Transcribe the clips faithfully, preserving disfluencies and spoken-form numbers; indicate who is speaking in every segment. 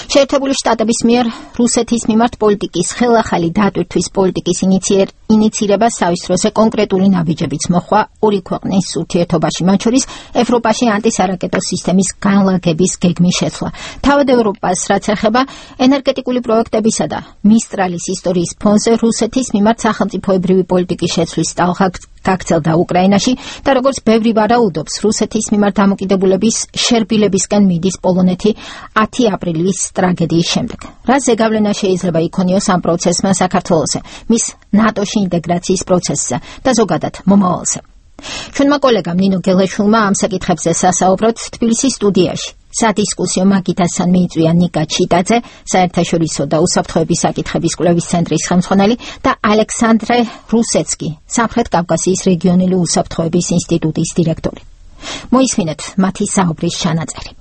Speaker 1: შეერთებული შტატების მიერ რუსეთის მიმართ პოლიტიკის ხელახალი დატვირთვის პოლიტიკის ინიცირება სავის დროზე კონკრეტული ნაბიჯებიც მოხვა ორი ქვეყნის ურთიერთობაში, მათ შორის ევროპაში ანტისარაკეტო სისტემის განლაგების გეგმის შეცვლა. თავად ევროპას რაც ეხება ენერგეტიკული პროექტებისა და მისტრალის ისტორიის ფონზე რუსეთის მიმართ სახელმწიფოებრივი პოლიტიკის შეცვლის ტალღა გაგრძელდა უკრაინაში და როგორც ბევრი ვარაუდობს, რუსეთის მიმართ დამოკიდებულების შერბილებისკენ მიდის პოლონეთი ათი აპრილის ტრაგედიის შემდეგ. რა ზეგავლენა შეიძლება იქონიოს ამ პროცესმა საქართველოსზე, მის ნატოში ინტეგრაციის პროცესზე და ზოგადად მომავალზე. ჩვენმა კოლეგამ ნინო გელეშვილმა ამ საკითხებზე სასაუბროთ თბილისის სტუდიაში. სადისკუსიო მაგიდასთან მიიწვია ნიკა ჩიტაძე, საერთაშორისო და უსაფრთხოების საკითხების კვლევის ცენტრის ხელმძღვანელი და ალექსანდრე რუსეცკი, სამხრეთ კავკასიის რეგიონული უსაფრთხოების ინსტიტუტის დირექტორი. მოისმინეთ მათი საუბრის ჩანაწერი.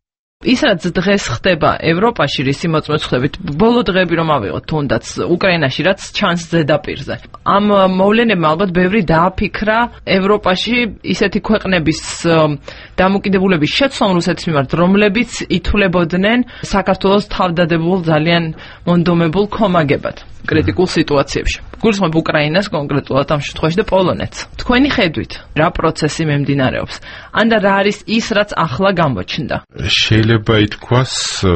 Speaker 2: ის რაც დღეს ხდება ევროპაში რისი მოწმეცხვდებით, ბოლო დღეები რომ ავიღოთ თუნდაც უკრაინაში რაც ჩანს ზედაპირზე. ამ მოვლენებმა ალბათ ბევრი დააფიქრა ევროპაში ისეთი ქვეყნების დამოკიდებულების შეცვლამ რუსეთის მიმართ, რომლებიც ითვლებოდნენ საქართველოს თავდადებულ ძალიან მონდომებულ კომაგებად კრიტიკულ სიტუაციებში. გულისხმობ უკრაინას კონკრეტულად ამ შემთხვევაში და პოლონეთს. თქვენი ხედვით, რა პროცესი მიმდინარეობს? ანდა რა არის ის, რაც ახლა გამოჩნდა?
Speaker 3: შეიძლება ითქვას,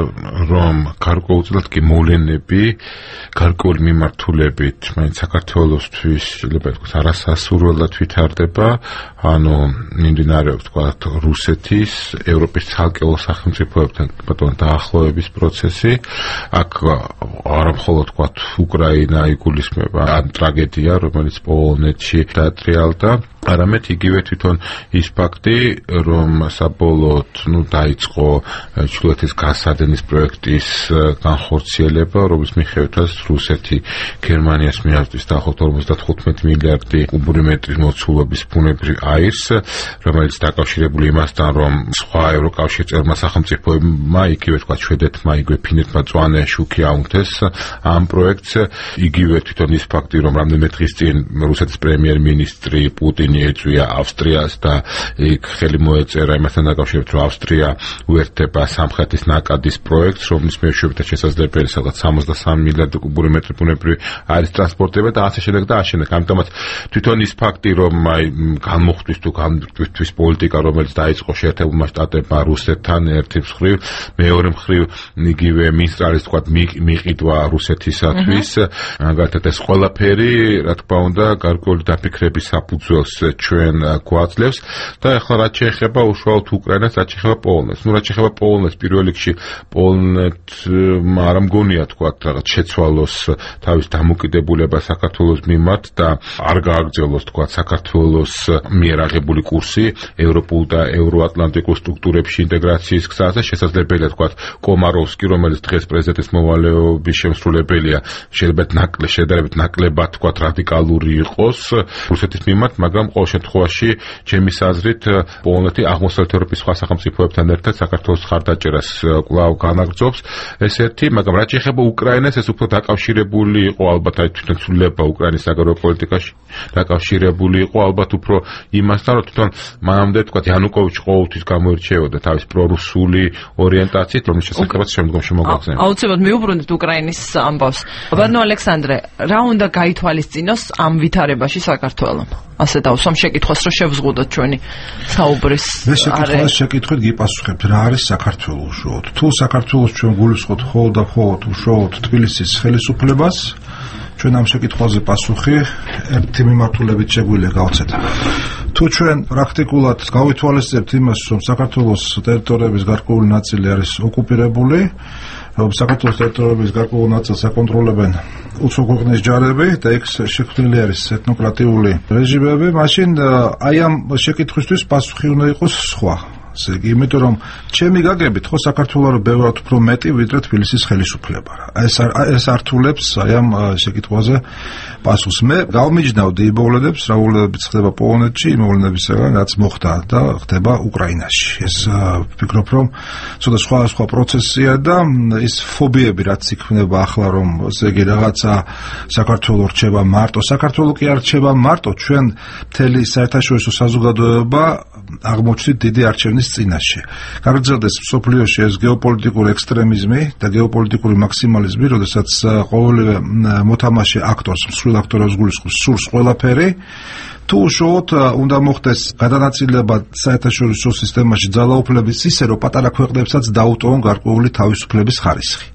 Speaker 3: რომ გარკვეულწილად კი მოვლენები გარკვეული მიმართულებით მაინც საქართველოსთვის შეიძლება ითქვას არასასურველად ვითარდება, ანუ მიმდინარეობს თქვა რუსეთის, ევროპის ცალკეულ სახელმწიფოებთან ბატონო დაახლოების პროცესი. აქ არამხოლოდ თქვა უკრაინა იგულისხმება ამ ტრაგედია, რომელიც პოლონეთში დატრიალდა, არამედ იგივე თვითონ ის ფაქტი, რომ საბოლოოდ ნუ დაიწყო ჩრდილოეთის გასადენის პროექტის განხორციელება, რომლის მიხედვითაც რუსეთი გერმანიას მიაღწევს დაახლოებით ორმოცდათხუთმეტი მილიარდი კუბური მეტრის მოცულობის ბუნებრივ აირს, რომელიც დაკავშირებული იმასთან, რომ სხვა ევროკავშირის წევრმა სახელმწიფოებმა, იგივე თქვა შვედეთმა, იგივე ფინეთმა წვანე შუქი აუნთეს ამ პროექტს. იგივე თვითონ ის ფაქტი, რომ რამდენიმე დღის წინ რუსეთის პრემიერ-მინისტრი პუტინი ეწვია ავსტრიას და იქ ხელი მოეწერა იმასთან დაკავშირებით, რომ ავსტრია უერთდება სამხრეთის ნაკადის პროექტს, რომლის მეშვეობით შესაძლებელი სადღაც სამოცდასამი მილიარდი კუბური მეტრი ბუნებრივი აირის ტრანსპორტება და ასე შემდეგ და ასე შემდეგ. ამიტომაც თვითონ ის ფაქტი, რომ აი განმოხტვის თუ განმტკივის პოლიტიკა, რომელიც დაიწყო შეერთებულმა შტატებმა რუსეთთან ერთი მხრივ, მეორე მხრივ იგივე მინისტრალის თქვა მიყიდვა რუსეთისათვის, მაგალითად ეს ყველაფერი, რა თქმა უნდა, გარკვეული დაფიქრების საფუძველს ჩვენ გვაძლევს და ახლა რაც შეეხება უშუალოდ უკრაინას, რაც შეეხება პოლონეთს. ნუ რაც შეეხება პოლონეთს, პირველ რიგში პოლონეთმა არ მგონია თქვა რაღაც შეცვალოს თავის დამოკიდებულება საქართველოს მიმართ და არ გააგრძელოს თქვა საქართველოს მიერ აღებული კურსი ევროპულ და ევროატლანტიკურ სტრუქტურებში ინტეგრაციის გზაზე. შესაძლებელია თქვა კომაროვსკი, რომელიც დღეს პრეზიდენტის მოვალეობის შემსრულებელია, შეიძლება ნაკლე შედარებით ნაკლებად თქვა რადიკალური იყოს რუსეთის მიმართ, მაგრამ ყოველ შემთხვევაში ჩემის აზრით პოლონეთი აღმოსავლეთ ევროპის სხვა სახელმწიფოებთან ერთად საქართველოს ხარდაჭერას კვლავ განაგრძობს. ეს ერთი, მაგრამ რაც შეეხება უკრაინას, ეს უფრო დაკავშირებული იყო ალბათ აი თვითონ ცვლილება უკრაინის საგარეო პოლიტიკაში დაკავშირებული იყო ალბათ უფრო იმასთან, რომ თვითონ მანამდე თქვა იანუკოვიჩი ყოველთვის გამოირჩეოდა თავის პრორუსული ორიენტაციით, რომლის შესახებაც შემდგომში მოგვაგზავნა.
Speaker 2: აუცილებლად მიუბრუნდეთ უკრაინის ამბავს. ბატონო ალექსანდრე, რა უნდა გაითვალისწინოს ამ ვითარებაში საქართველოს? ასე დავსვამ შეკითხვას, რომ შევზღუდოთ ჩვენი საუბრის არე.
Speaker 4: მე შეკითხვას შეკითხვით გიპასუხებთ, რა არის საქართველოს უშუალოდ? თუ საქართველოს ჩვენ გულისხმობთ მხოლოდ და მხოლოდ უშუალოდ თბილისის ხელისუფლებას, ჩვენ ამ შეკითხვაზე პასუხი ერთი მიმართულებით შეგვიძლია გავცეთ. თუ ჩვენ პრაქტიკულად გავითვალისწინებთ იმას, რომ საქართველოს ტერიტორიების გარკვეული ნაწილი არის ოკუპირებული, რომ საქართველოს ტერიტორიების გარკვეულ ნაწილს აკონტროლებენ უცხო ქვეყნის ჯარები და იქ შექმნილი არის ეთნოკრატიული რეჟიმები, მაშინ აი ამ შეკითხვისთვის პასუხი უნდა იყოს სხვა. ასე იგი, იმიტომ რომ ჩემი გაგებით ხო საქართველოს ბევრად უფრო მეტი ვიდრე თბილისის ხელისუფლება. ეს ეს ართულებს აი ამ შეკითხვაზე პასუხს. მე გავმიჯნავდი იმ მოვლენებს, რა მოვლენებიც ხდება პოლონეთში, იმ მოვლენებისგან რაც მოხდა და ხდება უკრაინაში. ეს ვფიქრობ, რომ ცოტა სხვა სხვა პროცესია და ის ფობიები რაც იქნება ახლა, რომ ესე იგი რაღაცა საქართველოს რჩება მარტო, საქართველოს კი არ რჩება მარტო, ჩვენ მთელი საერთაშორისო საზოგადოება აღმოჩნდით დიდი არჩევნის წინაშე. გაგრძელდეს მსოფლიოში ეს გეოპოლიტიკური ექსტრემიზმი და გეოპოლიტიკური მაქსიმალიზმი, როდესაც ყოველივე მოთამაშე აქტორს, მსხვილ აქტორებს გულისხმობს სურს ყველაფერი. თუ უშუალოდ უნდა მოხდეს გადანაწილება საერთაშორისო სისტემაში ძალაუფლების ისე, რომ პატარა ქვეყნებსაც დაუტოვონ გარკვეული თავისუფლების ხარისხი.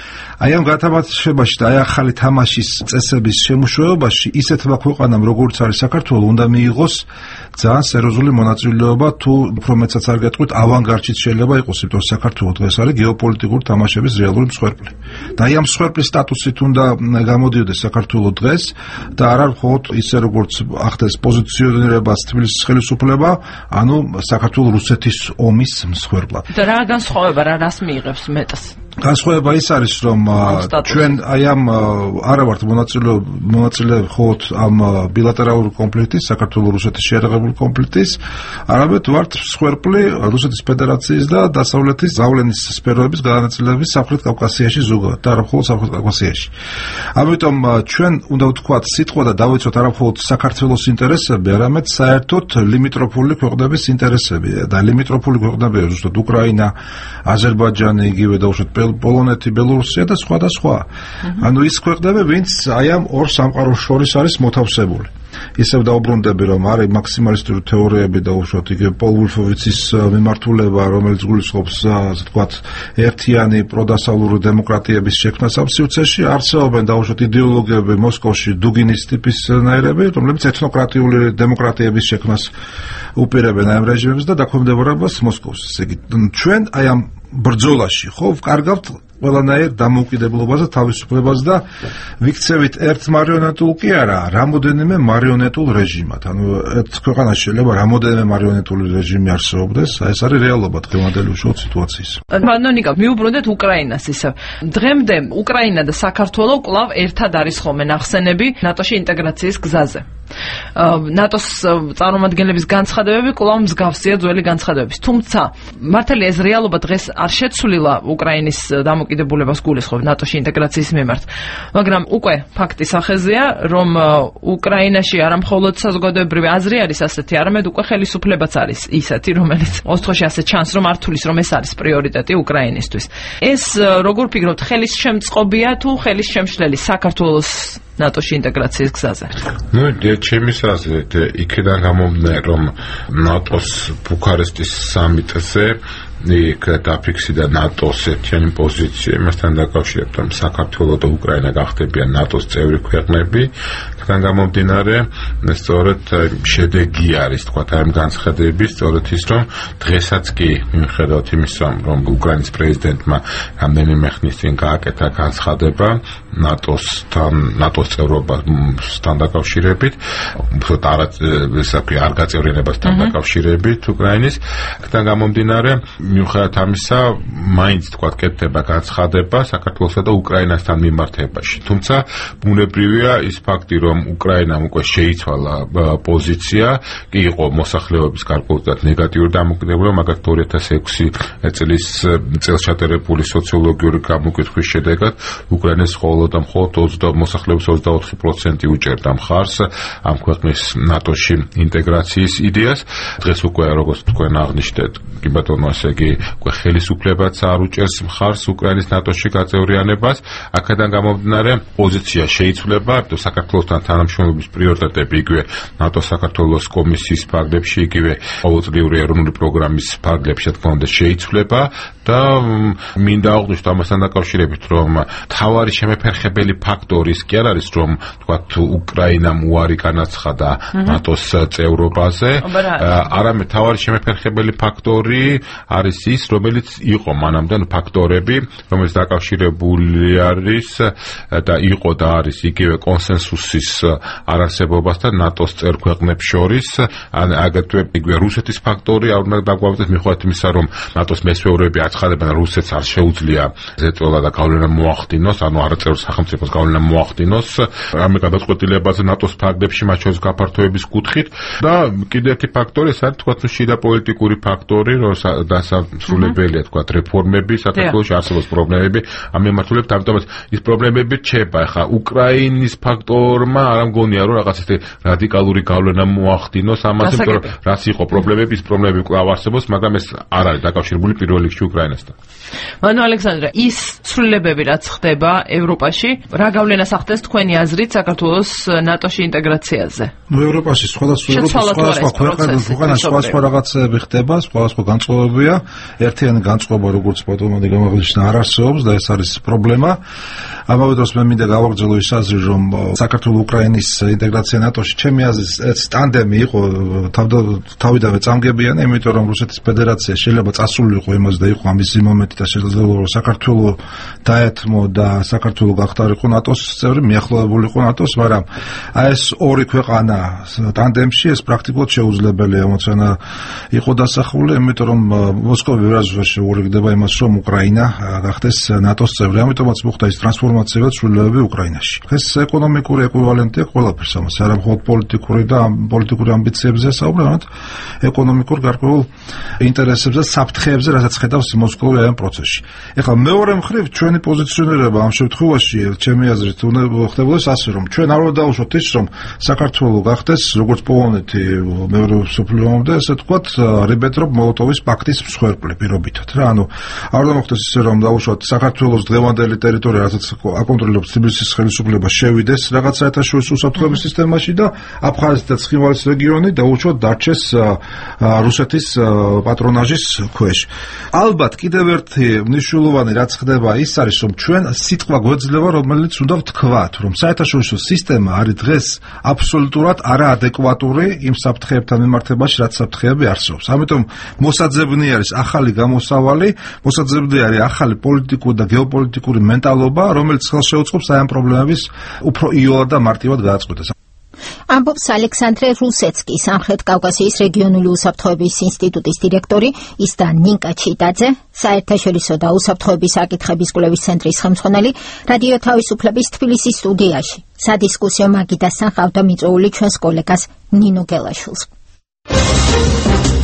Speaker 4: აი ამ გათამაშებაში და აი ახალი თამაშის წესების შემუშავებაში ისეთმა ქვეყანამ, როგორც არის საქართველო, უნდა მიიღოს ძალიან სერიოზული მონაწილეობა, თუ უფრო მეცაც არ გეტყვით, ავანგარდშიც შეიძლება იყოს, იმიტომ რომ საქართველო დღეს არის გეოპოლიტიკური თამაშების რეალური მსხვერპლი. და აი ამ მსხვერპლის სტატუსით უნდა გამოდიოდეს საქართველო დღეს და არა მხოლოდ ისე, როგორც ახდენს პოზიციონირებას თბილისის ხელისუფლება, ანუ საქართველო რუსეთის ომის მსხვერპლად.
Speaker 2: და რა განსხვავება რა რას მიიღებს მეტს?
Speaker 4: განსხვავება ის არის, რომ ჩვენ აი ამ არა ვართ მონაწილე მონაწილე მხოლოდ ამ ბილატერალური კონფლიქტის, საქართველო-რუსეთის შეერაღებული კონფლიქტის, არამედ ვართ მსხვერპლი რუსეთის ფედერაციის და დასავლეთის გავლენის სფეროების გადანაწილების სამხრეთ კავკასიაში ზოგადად და არა მხოლოდ სამხრეთ კავკასიაში. ამიტომ ჩვენ უნდა ვთქვათ სიტყვა და დავიცოთ არა მხოლოდ საქართველოს ინტერესები, არამედ საერთოდ ლიმიტროფული ქვეყნების ინტერესები და ლიმიტროფული ქვეყნებია ზუსტად უკრაინა, აზერბაიჯანი, იგივე დაუშვათ პოლონეთი, ბელორუსია და სხვა და სხვა. ანუ ის ქვეყნები, ვინც აი ამ ორ სამყაროს შორის არის მოთავსებული. ისევ დაუბრუნდები, რომ არის მაქსიმალისტური თეორიები და უშუალოდ იგივე პოლ ვულფოვიცის მიმართულება, რომელიც გულისხმობს, ასე ვთქვათ, ერთიანი პროდასავლური დემოკრატიების შექმნას ამ სივრცეში, არსებობენ დაუშვათ იდეოლოგიები მოსკოვში, დუგინის ტიპის ნაირები, რომლებიც ეთნოკრატიული დემოკრატიების შექმნას უპირებენ ამ რეჟიმებს და დაქვემდებარებას მოსკოვს. ესე იგი, ჩვენ აი ამ ბრძოლაში ხო ვკარგავთ ყველანაირ დამოუკიდებლობას და თავისუფლებას და ვიქცევით ერთ მარიონეტულ კი არა, რამოდენიმე მარიონეტულ რეჟიმად. ანუ ერთ ქვეყანაში შეიძლება რამოდენიმე მარიონეტული რეჟიმი არსებობდეს, აი ეს არის რეალობა დღევანდელი უშუალოდ სიტუაციის.
Speaker 2: ბანონიკა, მიუბრუნდეთ უკრაინას ისევ. დღემდე უკრაინა და საქართველო კვლავ ერთად არის ხოლმე ნახსენები ნატოში ინტეგრაციის გზაზე. ნატოს წარმომადგენლების განცხადებები კვლავ მსგავსია ძველი განცხადებების. თუმცა მართალია ეს რეალობა დღეს არ შეცვლილა უკრაინის დამოკიდებულებას გულისხმობს ნატოში ინტეგრაციის მიმართ. მაგრამ უკვე ფაქტი სახეზეა, რომ უკრაინაში არა მხოლოდ საზოგადოებრივი აზრი არის ასეთი, არამედ უკვე ხელისუფლებაც არის ისეთი, რომელიც ოსტხოში ასე ჩანს, რომ არ თulis, რომ ეს არის პრიორიტეტი უკრაინისთვის. ეს როგორ ფიქრობთ, ხელის შემწყობია თუ ხელის შემშლელი საქართველოს ნატოში ინტეგრაციის გზაზე?
Speaker 3: ნუ ჩემი აზრით, იქიდან გამომდინარე, რომ ნატოს ბუქარესტის სამიტზე იქ დაფიქსირდა ნატოს ერთიანი პოზიცია, მასთან დაკავშირებით, რომ საქართველო და უკრაინა გახდებიან ნატოს წევრი ქვეყნები. იქიდან გამომდინარე, სწორედ შედეგი არის, თქვა, ამ განცხადების, სწორედ ის, რომ დღესაც კი მიუხედავად იმისა, რომ უკრაინის პრეზიდენტმა რამდენიმე ხნის წინ გააკეთა განცხადება ნატოსთან, ნატოს წევრობასთან დაკავშირებით, უბრალოდ არ გაწევრიანებასთან დაკავშირებით უკრაინის. იქიდან გამომდინარე, მიუხედავად ამისა, მაინც თქვა კეთდება განცხადება საქართველოსა და უკრაინასთან მიმართებაში. თუმცა ბუნებრივია ის ფაქტი, რომ უკრაინამ უკვე შეიცვალა პოზიცია, კი იყო მოსახლეობის გარკვეულად ნეგატიური დამოკიდებულება, მაგალითად ორი ათას ექვსი წლის წელს ჩატარებული სოციოლოგიური გამოკითხვის შედეგად უკრაინის მხოლოდ და მხოლოდ მოსახლეობის ოცდაოთხი პროცენტი უჭერდა მხარს ამ ქვეყნის ნატოში ინტეგრაციის იდეას. დღეს უკვე როგორც თქვენ აღნიშნეთ, კი ბატონო, ასე იგი უკვე ხელისუფლებაც არ უჭერს მხარს უკრაინის ნატოში გაწევრიანებას. აქედან გამომდინარე, პოზიცია შეიცვლება, იმიტომ საქართველოსთან თანამშრომლობის პრიორიტეტები იგივე ნატოს საქართველოს კომისიის ფარგლებში, იგივე ყოველწლიური ეროვნული პროგრამის ფარგლებში თქმა უნდა შეიცვლება და მინდა აღვნიშნო ამასთან დაკავშირებით, რომ თავარი შემეფერხებელი ფაქტორი ის კი არ არის, რომ თქვათ უკრაინამ უარი განაცხადა ნატოს წევრობაზე, არამედ თავარი შემეფერხებელი ფაქტორი არის ის, რომელიც იყო მანამდე ფაქტორები, რომელიც დაკავშირებული არის და იყო და არის იგივე კონსენსუსის არარსებობასთან ნატოს წევრ ქვეყნებს შორის, აგრეთვე იგივე რუსეთის ფაქტორი არ უნდა დაგვავიწყდეს მიუხედავად იმისა, რომ ნატოს მესვეურები აცხადებენ, რუსეთს არ შეუძლია ზეწოლა და გავლენა მოახდინოს, ანუ არაწევრ სახელმწიფოს გავლენა მოახდინოს ამ გადაწყვეტილებაზე ნატოს ფარგლებში, მათ შორის გაფართოების კუთხით და კიდევ ერთი ფაქტორი, ეს არის თქვათ შიდა პოლიტიკური ფაქტორი, და დასასრულებელია თქვა რეფორმები საქართველოში არსებობს პრობლემები ამ მიმართულებით ამიტომაც ის პრობლემები რჩება ხა უკრაინის ფაქტორმა არ მგონია რომ რაღაც ისეთი რადიკალური გავლენა მოახდინოს ამაზე იმიტომ რომ რას იყო პრობლემები ის პრობლემები კვლავ არსებობს მაგრამ ეს არ არის დაკავშირებული პირველ რიგში უკრაინასთან
Speaker 2: მანო ალექსანდრა ის ცვლილებები რაც ხდება ევროპაში რა გავლენას ახდენს თქვენი აზრით საქართველოს ნატოში ინტეგრაციაზე
Speaker 4: ნუ ევროპაში სხვადასხვა სხვადასხვა ქვეყანაში სხვადასხვა რაღაცები ხდება სხვადასხვა განწყობებია ერთიანი განწყობა როგორც ბატონმა გამაღლიშნა არ არსებობს და ეს არის პრობლემა ამავე დროს მე მინდა გავაგრძელო ის აზრი რომ საქართველოს უკრაინის ინტეგრაცია ნატოში ჩემი აზრით ეს ტანდემი იყო თავიდანვე წამგებიანი იმიტომ რომ რუსეთის ფედერაცია შეიძლება წასულიყო იმას და იყო ამის მომენტი და შეიძლება რომ საქართველოს დაეთმო და საქართველოს გახდარიყო ნატოს წევრი მიახლოებულიყო ნატოს მაგრამ აი ეს ორი ქვეყანა ტანდემში ეს პრაქტიკულად შეუძლებელია ემოციონა იყო დასახული იმიტომ რომ მოსკოვი ვერასდროს შეურიგდება იმას რომ უკრაინა გახდეს ნატოს წევრი ამიტომაც მოხდა ის ტრანსფორმაცია და ცვლილებები უკრაინაში ეს ეკონომიკური ეკვივალენტია ყველაფერს ამას არა მხოლოდ პოლიტიკური და პოლიტიკური ამბიციებზე საუბრობთ ეკონომიკურ გარკვეულ ინტერესებზე საფრთხეებზე რასაც ხედავს მოსკოვი ამ პროცესში ეხლა მეორე მხრივ ჩვენი პოზიციონირება ამ შემთხვევაში ჩემი აზრით უნდა ხდებოდეს ასე რომ ჩვენ არ უნდა დავუშვათ ის რომ საქართველოს გახდეს როგორც პოლონეთი მეორე მსოფლიო ომამდე ესე თქვათ რიბენტროპ-მოლოტოვის პაქტის მსხვერპლი პირობითად რა ანუ არ უნდა მოხდეს ისე რომ დავუშვათ საქართველოს დღევანდელი ტერიტორია რასაც აკონტროლებს თბილისის ხელისუფლება შევიდეს რაღაც საერთაშორისო უსაფრთხოების სისტემაში და აფხაზეთი და ცხინვალის რეგიონი დაუშვათ დარჩეს რუსეთის პატრონაჟის ქვეშ ალბათ კიდევ ერთი მნიშვნელოვანი რაც ხდება ის არის რომ ჩვენ სიტყვა გვეძლევა რომელიც უნდა ვთქვათ რომ საერთაშორისო სისტემა არის დღეს აბსოლუტურად არაადეკვატური იმ საფრთხეებთან მიმართებაში რაც საფრთხეები არსებობს ამიტომ მოსაძებნი არის ახალი გამოსავალი მოსაძებნი არის ახალი პოლიტიკური და გეოპოლიტიკური მენტალობა რომელიც ხელს შეუწყობს აი ამ პრობლემების უფრო იოლად და მარტივად გადაწყვეტას
Speaker 1: ამბობს ალექსანდრე რუსეცკი სამხრეთ კავკასიის რეგიონული უსაფრთხოების ინსტიტუტის დირექტორი ის და ნინკა ჩიტაძე საერთაშორისო და უსაფრთხოების საკითხების კვლევის ცენტრის ხელმძღვანელი რადიო თავისუფლების თბილისის სტუდიაში სადისკუსიო მაგიდასთან ხავდა მიწვეული ჩვენს კოლეგას ნინო გელაშვილს